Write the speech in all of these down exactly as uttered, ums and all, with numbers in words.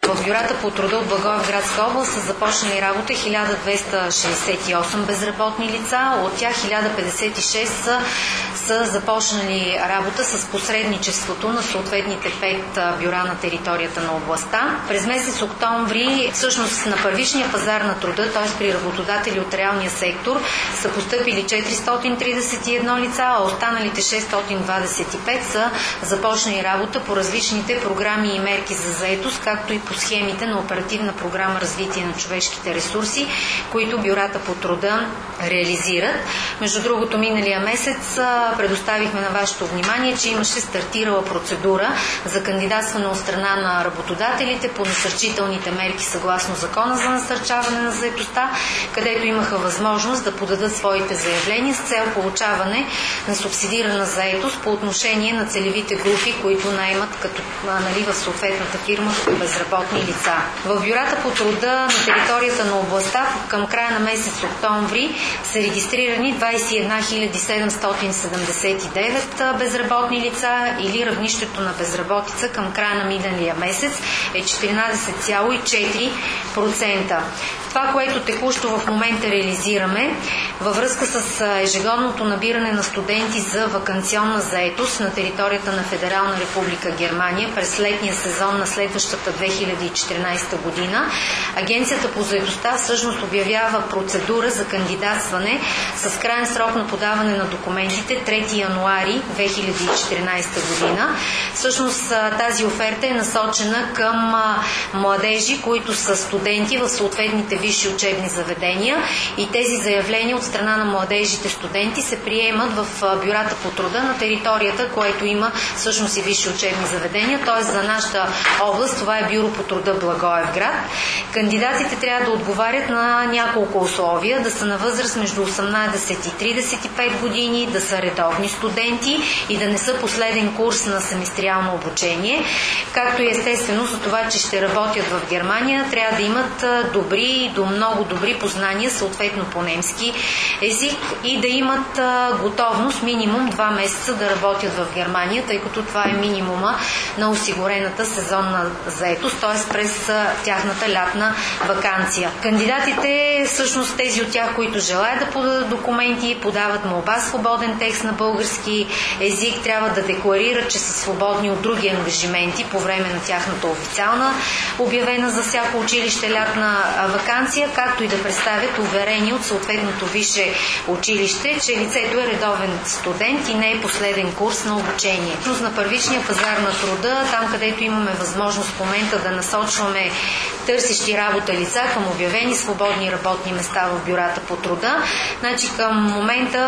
В бюрата по труда от Благоевградска област са започнали работа хиляда двеста шейсет и осем безработни лица, от тях хиляда петдесет и шест са, са започнали работа с посредничеството на съответните пет бюра на територията на областта. През месец октомври, всъщност на първичния пазар на труда, т.е. при работодатели от реалния сектор, са постъпили четиристотин тридесет и едно лица, а останалите шестстотин двадесет и пет са започнали работа по различните програми и мерки за заетост, както и по схемите на Оперативна програма Развитие на човешките ресурси, които бюрата по труда реализират. Между другото, миналия месец предоставихме на вашето внимание, че имаше стартирала процедура за кандидатстване от страна на работодателите по насърчителните мерки съгласно Закона за насърчаване на заетостта, където имаха възможност да подадат своите заявления с цел получаване на субсидирана заетост по отношение на целевите групи, които наемат като, нали, в съответната фирма като безработни лица. В бюрата по труда на територията на областта към края на месец октомври са регистрирани двадесет и една хиляди седемстотин седемдесет и девет безработни лица, или равнището на безработица към края на миналия месец е четиринадесет цяло и четири процента. Това, което текущо в момента реализираме във връзка с ежегодното набиране на студенти за ваканционна заетост на територията на Федерална република Германия през летния сезон на следващата две хиляди и четиринадесета година, Агенцията по заетостта всъщност обявява процедура за кандидатстване с крайен срок на подаване на документите трети януари две хиляди и четиринадесета година. Всъщност тази оферта е насочена към младежи, които са студенти в съответните висши учебни заведения, и тези заявления от страна на младежите студенти се приемат в бюрата по труда на територията, което има всъщност и висши учебни заведения, т.е. за нашата област това е бюро по труда Благоевград. Кандидатите трябва да отговарят на няколко условия: да са на възраст между осемнадесет и тридесет и пет години, да са редовни студенти и да не са последен курс на семестриално обучение, както и естествено за това, че ще работят в Германия, трябва да имат добри до много добри познания, съответно по немски език, и да имат а, готовност минимум два месеца да работят в Германия, тъй като това е минимума на осигурената сезонна заетост, т.е. през а, тяхната лятна ваканция. Кандидатите, всъщност тези от тях, които желаят да подадат документи, подават молба свободен текст на български език, трябва да декларират, че са свободни от други ангажименти по време на тяхната официална обявена за всяко училище лятна ваканция, както и да представят уверение от съответното висше училище, че лицето е редовен студент и не е последен курс на обучение. На първичния пазар на труда, там където имаме възможност в момента да насочваме търсещи работа лица към обявени свободни работни места в бюрата по труда. Значи към момента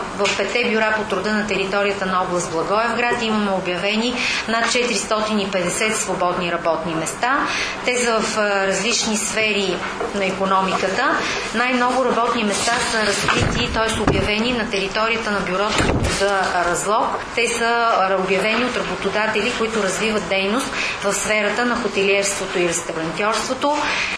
в петте бюра по труда на територията на област Благоевград имаме обявени над четиристотин и петдесет свободни работни места. Те са в различни сфери на икономиката. Най-много работни места са разкрити, т.е. обявени на територията на бюрото по труда Разлог. Те са обявени от работодатели, които развиват дейност в сферата на хотелиерството и ресторантьорството.